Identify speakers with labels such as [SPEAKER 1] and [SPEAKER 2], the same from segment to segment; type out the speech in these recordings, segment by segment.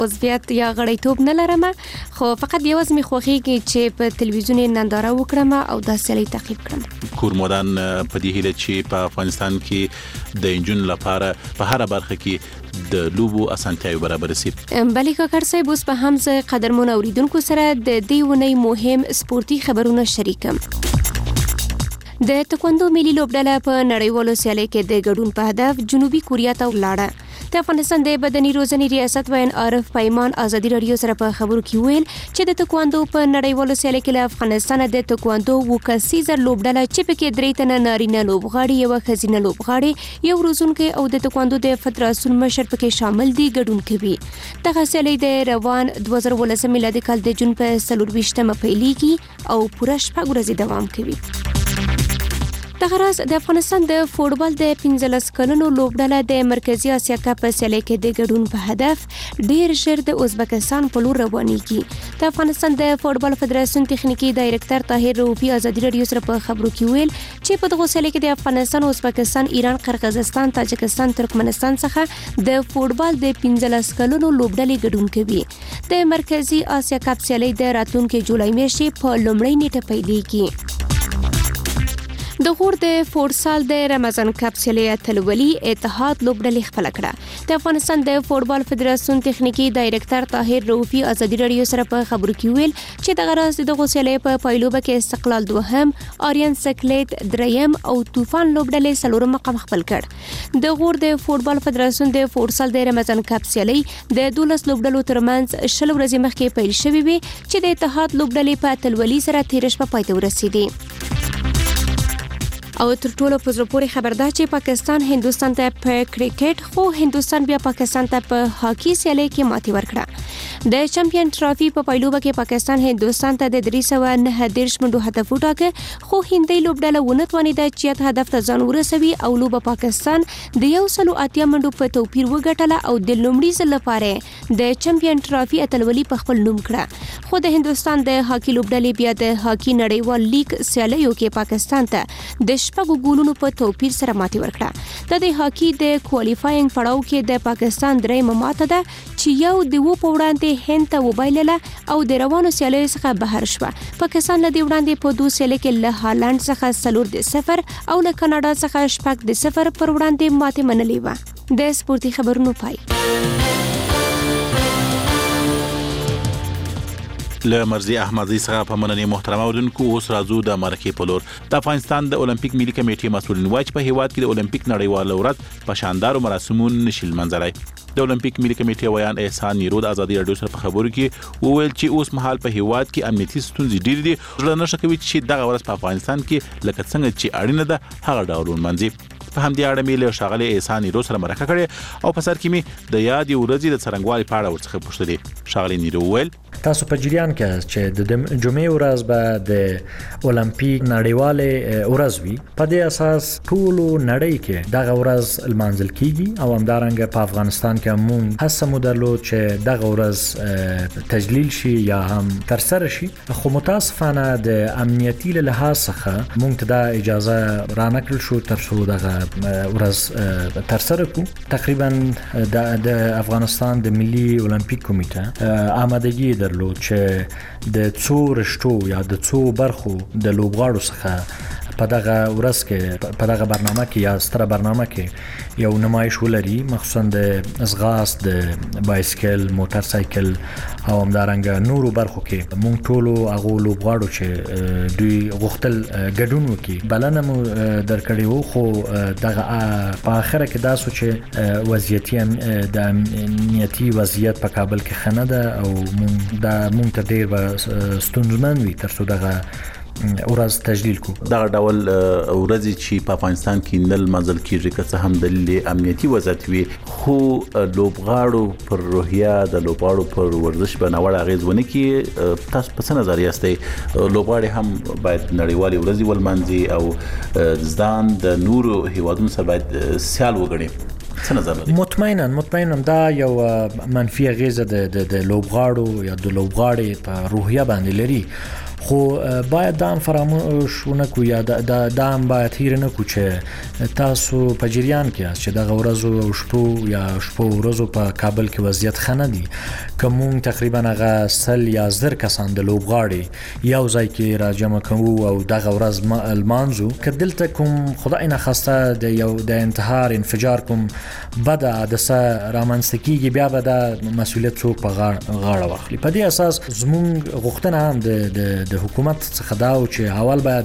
[SPEAKER 1] عضویت یا غړیتوب نه لرم، خو فقط یوازې مې خوښیږي چې په تلویزیون ننداره وکړم او دا سیالي تعقیب کړم.
[SPEAKER 2] کورمودان په دې هیله چې په افغانستان کې د انجن لپاره په هر برخه کې د لوبو اسانتیاوي برابر شي.
[SPEAKER 1] بلې کاکړ صاحب اوس په همزه قدرمن اوریدونکو سره د دې ونې مهم سپورتي خبرونه شریکم. د تکواندو ملي لوبډله په نړیوالو سیالۍ کې د ګډون په هدف جنوبي کوریا ته ولاړه. د افغانستان د بدني روزنې ریاست وین عارف پیمان ازادي رادیو سره په خبرو کې ویل چې د تکواندو په نړیوالو سیالۍ کې له افغانستان د تکواندو وکسیزر لوبډله چې پکې 3 تنه نارینه لوبغاړي، یو ښځینه لوبغاړي، یو روزونکي او د تکواندو د فدراسیون مشر پکې شامل دي ګډون کوي. دغه سیالۍ د روان 2019 میلادي کال د جون په 24مه پیلېږي او پوره 6 ورځې دوام کوي. دغه راز د افغانستان د فوټبال د 15 کلونو لوبډله د مرکزی اسیا کپ سیالۍ کې د ګډون په هدف ډیر ژر د ازبکستان په لور روانېږي. د افغانستان د فوټبال فدراسیون تخنیکی ډایرکټر طاهر رؤفي ازادي رادیو سره په خبرو کې ویل چې په دغه سیالۍ کې د افغانستان، ازبکستان، ایران، قرغیزستان، تاجکستان، ترکمنستان څخه د فوټبال د 15 کلونو لوبډلې ګډون کوي. د مرکزی اسیا کپ سیالۍ د راتلونکي جولای میاشتې په لومړۍ نیټه پیلېږي. د غور د فوټسال د رمضان کپ سیالۍ اتلولي اتحاد لوبډلې خپل کړه. د افغانستان د فوټبال فدراسیون تخنیکی ډایرکټر طاهر رؤفي ازادي رادیو سره په خبرو کې ویل چې دغه راز د سیالۍ په پایلوبه کې استقلال 2، آریان سکلیت 3 او طوفان لوبډلې 4 مقام خپل کړ. د غور د فوټبال فدراسیون د فوټسال د رمضان کپ سیالۍ د 12 لوبډلو ترمنځ 20 ورځې مخکې پیل شوې وي چې د اتحاد لوبډلې په اتلولي سره 13 شپه پای ته ورسېدي. او تر ټولو په زړه پورې خبر ده چې پاکستان هندوستان ته په کرکټ، خو هندوستان بیا پاکستان ته په هاکی سیالۍ کې ماتې ورکړه. د چمپیون ټرافي په پایلوبه کې پاکستان هندوستان ته د 309 منډو هدف وټاکه، خو هندۍ لوبډله ونه توانېده چې هدف ته ځان ورسوي او لوبه پاکستان د 108 منډو په توپیر وګټله او د لومړي ځل لپاره د چمپیون ټرافي اتلولي په خپل نوم کړه. خو د هندوستان د هاکی لوبډلې بیا د هاکی نړیوال لیگ سیالیو کې پاکستان ته د شپږو ګولونو په توپیر سره ماتې ورکړه. د هاکی د کوالیفاینګ پړاو کې د پاکستان درېیمه ماته ده چې یو د په وړاندې هند ته وبایلله او د روانو سیالیو څخه بهر شوه. پاکستان له دې وړاندې په 2 سیالۍ کې له هالند څخه 4-0 او له کاناډا څخه 6-0 پر وړاندې ماتې منلې وه. د سپورتي خبرونو پای.
[SPEAKER 2] له مرزي احمدزي څخه په مننې محترم اوردونکو. اوس راځو د مرکې په لور. د افغانستان د اولمپیک ملي کمیټې مسؤلین وایي چې په هیواد کې د اولمپیک نړیواله ورځ په شاندارو مراسمو نشي لمانځلای. د اولمپیک ملي کمیټې ویان احسان نیرود ازادي رادیو سره په خبرو کې وویل چې اوس مهال په هیواد کې امنیتي ستونزې ډېرې دي. ځل نشه کوي چې دغه ورځ په افغانستان کې لکه څنګه چې اړینه ده هغه ډول منځي. په همدې اړه مې له شاغلي احسان نیرود سره مرکه کړې او په سر کې مې د یاد ورځې د څرنګوالي په اړه ورڅخه پوښتنه. شاغلي نیرود ویل
[SPEAKER 3] تاسو په جریان کې چې د جمعې ورځ به د اولمپیک نړیواله ورځ وي، په دې اساس ټول نړۍ کې دغه ورځ لمانځل کیږي او همدارنګه په افغانستان کې مونږ هڅه مدلو چې دغه ورځ تجلیل شي یا هم تر سره شي. خو متاسفانه د امنیتي له لحاظ څخه مونږ ته د اجازه رانکړل شو تر څو دغه ورځ تر سره کو. تقریبا د افغانستان د ملي اولمپیک کمیټه آمادګي درلود چې د څو رشتو یا د څو برخو د لوبغاړو څخه په دغه ورځ کې په دغه برنامه کې یا ستره برنامه کې یو نمایش ولري، مخصوصا د ازغاست، د بایسکل، موټر سایکل او همدارنګه نورو برخو کې مونږ ټول هغه لوبغاړو چې دوی غوښتل ګډون وکړي بلنه مو درکړې وو. خو دغه په اخره کې دا سوچ وضعیت د امنیتي وضعیت په کابل کې خنه ده او مونږ ته ډېر ستونزمن وي تر څو دغه ورځ تجلیل کو.
[SPEAKER 2] دا ډول ورځ چې په افغانستان کې نل مزل کېږي که څه هم د امنیتي وضعیت وي، خو لوبغاړو پر روحیه د لوبغاړو پر ورزش باندې وړ اغیز ونه کې. تاسو په څه نظر یاستئ؟ لوبغاړي هم باید نړیوالې ورځې ولمانځي او ځان د نورو هیوادونو سره باید سیال وګڼي.
[SPEAKER 3] مطمئنا دا یو منفي اغیزه د لوبغاړو یا د لوبغاړي په روحیه باندې لري. خو باید دا هم فراموش ونکړو یا دا هم باید هیر نکړو چې تاسو په جریان کې یاست چې دغه ورځو او شپو یا شپو ورځو په کابل کې وضعیت ښه نه دي که موږ تقریبا هغه 100 یا 10 کسان د لوبغاړي یو ځای کې راجمع کوو او دغه ورځ لمانځو که دلته کوم خدای نخواسته د انتحار انفجار کوم بده حادثه رامنځته کیږي بیا به دا مسؤلیت څوک په غاړه واخلي. په دې اساس زموږ غوښتنه هم د حکومت څخه دا و چې اول باید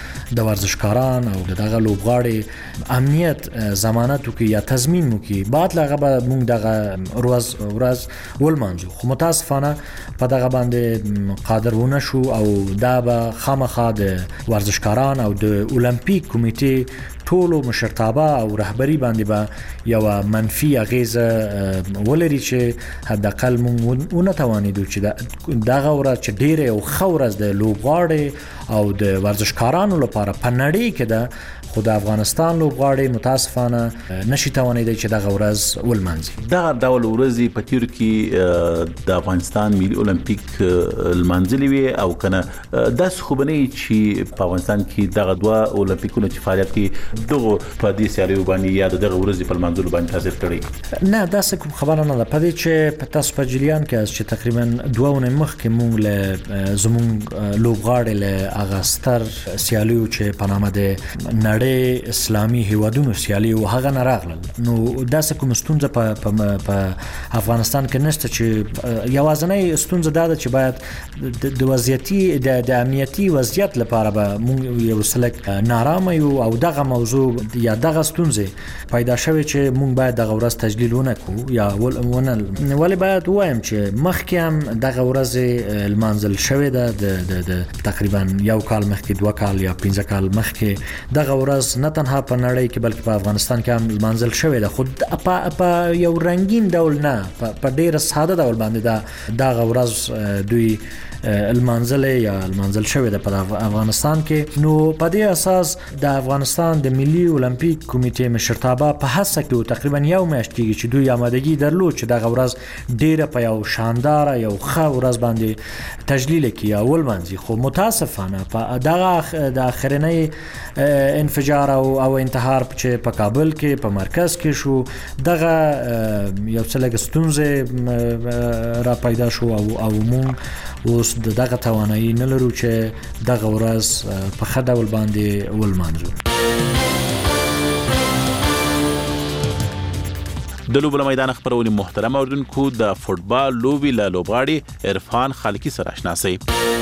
[SPEAKER 3] د ورزشکاران او دغه لوبغاړي امنیت ضمانت وکړي یا تضمین وکړي بعد لغه به موږ دغه ورځ ولمانځو. خو متاسفانه په دغه باندې قادر ونه شو او دا به خامخا د ورزشکاران او د اولمپیک کمیټې ټولو مشرتابه او رهبری باندې به یو منفي اغیزه ولري چې حداقل موږ ونتوانیدو چې دغه ورځ چې ډیره او خورز د لوبغاړي او د ورزشکارانو لپاره په نړۍ کې ده خو د افغانستان لوبغاړي متاسفانه نشي توانیدای چې دغه ورځ ولمانځي.
[SPEAKER 2] دغه ډول ورځې په تیر کې د افغانستان ملي اولمپیک لمانځلي وي او کنه داس خوبني چې په افغانستان کې دغه دوه اولمپیکونه چې فعالیت کوي دغه په دې سیالیو باندې یا دغه ورځې په لمانځلو باندې تاثیر کړی نه
[SPEAKER 3] داسې کوم خبره نه ده. په دې چې په تاسو په جریان کې چې تقریبا 2 ونې مخکې موږ له زموږ لوبغاړي له اغاستر سیالیو چې په نامه د نړۍ اسلامي هیوادونو سیالي او هغه نه راغلل نو داسې کوم ستونزه په افغانستان کې نشته چې یوازنۍ ستونزه دا ده چې باید د وضعیتي د امنیتي وضعیت لپاره به موږ یو سلک نارامه یو او دغه موضوع یا دغه ستونزه پیدا شوه چې موږ باید دغه ورځ تجلیل ونکړو یا ولې باید وایم چې مخکې هم دغه ورځ لمانځل شوه د تقریبا یو کال مخکې 2 کال یا 15 کال مخکې دغه ورځ نه تنها په نړۍ کې بلکې په افغانستان کې هم لمانځل شوی ده خو په یو رنگین ډول نه په ډیر ساده ډول باندې دغه ورځ دوی المنزل یا المنزل شوی ده په افغانستان کې. نو په دې اساس د افغانستان د ملي اولمپیک کمیټې مشرتابه په هڅه کې تقریبا یو میاشت کېږي چې دوی آمادګي درلود چې دغه ورځ ډیره په یو شاندار یو ښه ورځ باندې تجلیل کړي او ولمانځي. خو متاسفانه په دغه د اخرنۍ انفجار او انتحار چې په کابل کې په مرکز کې شو دغه یو څه لږ ستونزې را پیدا شو او موږ اوس دغه توانایي نه لرو چې دغه ورځ په ښه ډول باندې ولمانځو.
[SPEAKER 2] د لوبو میدان خبرونه محترم اوردونکو د فوتبال لوبي له لوبغاړي عرفان خالقي سره آشنا سي.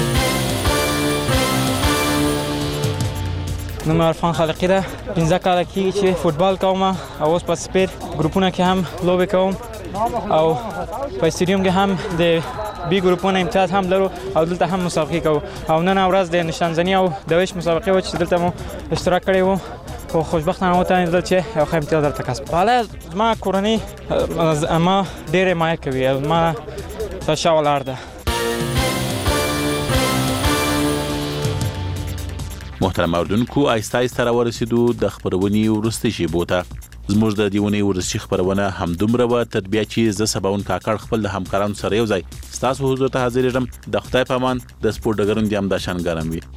[SPEAKER 4] نوم عرفان خالقي ده 15 کال کې چې فوتبال کوم او اوس په سپیر ګروپونو کې هم لوبې کوم او په استادیوم کې هم د بي ګروپونو امتیاز هم لرو او دلته هم مسابقې کوو او نن ورځ د نشانزنی او د ویش مسابقې و چې دلته مو اشتراک کړی وو خو خوشبختانه وته چې یو ښه امتیاز درته کسب. حالا ما کورنۍ ما ډېرې مایه کوي ما تشا ولاړ ده.
[SPEAKER 2] محترم اوردونکو آیسته را ورسېدو د خبرونې وروستۍ شیبو ته. زموږ د دیونې ورزشي خبرونه همدومره وه تر بیا چې زه سباون کاکړ خپل د همکارانو سره یو ځای ستاسو حضور ته حاضرېږم. د خدای په امان د سپورټ ډګرونه دې همداشان ګرم وي.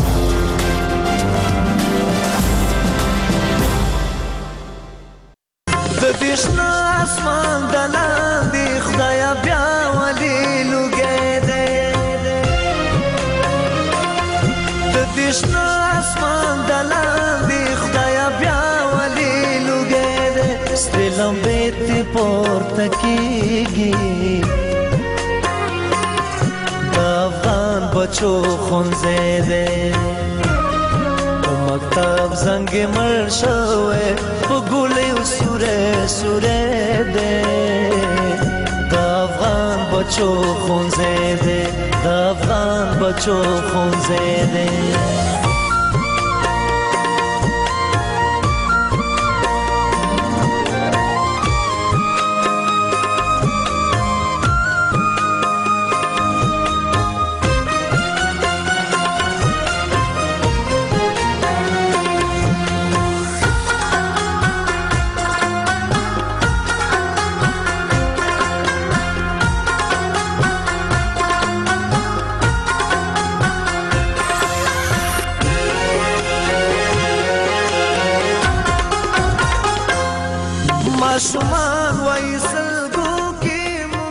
[SPEAKER 5] د دې شنه اسمان د لاندې خدایه بیا ولې لوګی دی د دې شنه اسمان د لاندې خدایه بیا ولې لوګی دی سپرې لمبې تې پورته کېږي د افغان بچو ښوونځی دی مکتب زنګ مړ شوی په ګولیو سوری سوری دی د افغان بچو ښوونځی دی د افغان بچو ښوونځی دی.